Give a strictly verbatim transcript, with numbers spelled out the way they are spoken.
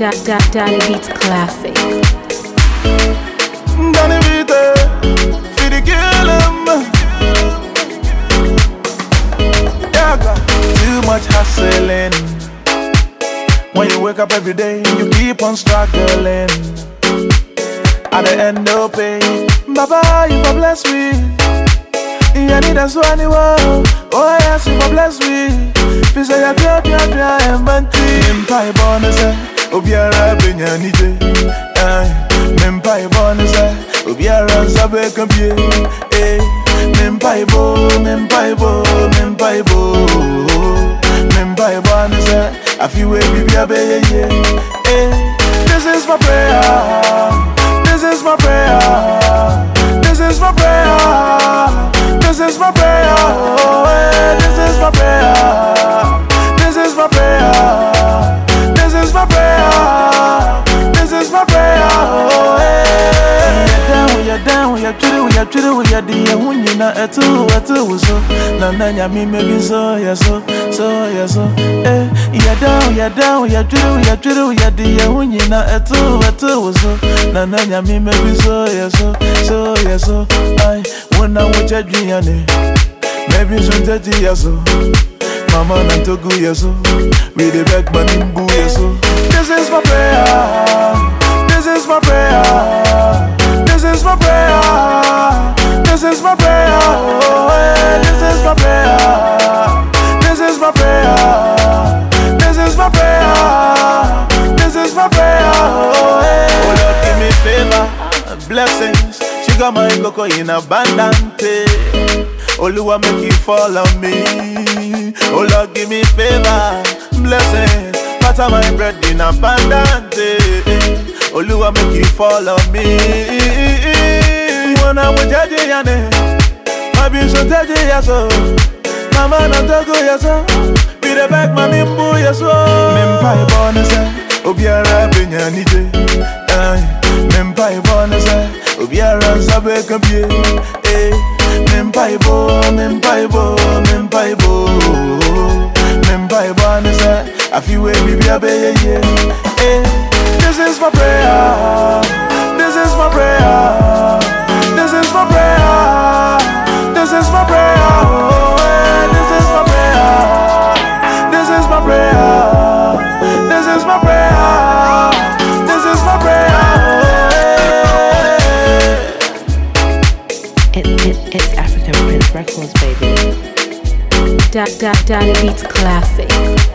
da, da, Danny Beats Classic. Danny Beats, for the kill him. Yeah, got too much hustling. When you wake up every day, you keep on struggling. At the end of pay, Baba, you for bless me. You need us one you want. Oh yes, you for bless me. Fi say ya pia pia pia embanti. Mpai bonus eh, obiara benya nije. Eh, mpai bonus eh, obiara sabe kambie. Eh, mpai bo, mpai bo, mpai bo. Mpai bonus eh, I feel we be a be yeah. Eh, this is my prayer. This is my prayer. This is my prayer. This is my prayer. Oh, eh, this is my prayer. This is my prayer. This is my prayer. This is my prayer. Oh, eh. We are down, we are down, we are true, we are the one you know at two, at two, so. Nana, me maybe so, yeah, so, so, yeah, so. Eh, we are down, we are down, we are true, we are true, we are the one you know at two, at two, so. Nana, me maybe so, yeah, so, so, yeah, so. I when I watch a dream, maybe some thirty years old. Mama, I'm too good, yes, so. With the back, man, in boo, yes, so. This is my prayer. This is my prayer. This is my prayer. This is my prayer. Oh, yeah. This is my prayer. This is my prayer. This is my prayer. This is my prayer. Oh, yeah. Oh, Lord, give me favor, blessings. She got my cocoa in abundance. Oluwa make you fall on me. Oh Lord, give me favor, blessings. Butter my bread in abundance. Oluwa make you fall on me. When I was judging yane, I be so judging yaso. Mama na togo yaso. Be the back man imbu yaso. Mempai bonus, obiara benya nije. Mempai bonus, obiara sabe kambie. Eh, mempai bo, mempai bo, mempai bo. Mempai bonus, I feel we be a be yeah. Eh, this is my prayer. This is my prayer. This is my prayer. This is my prayer. Oh, eh, this is my prayer. This is my prayer. This is my prayer. This is my prayer. It, it, it's African Prince Records, baby. Da, da, Danny Beats Classic.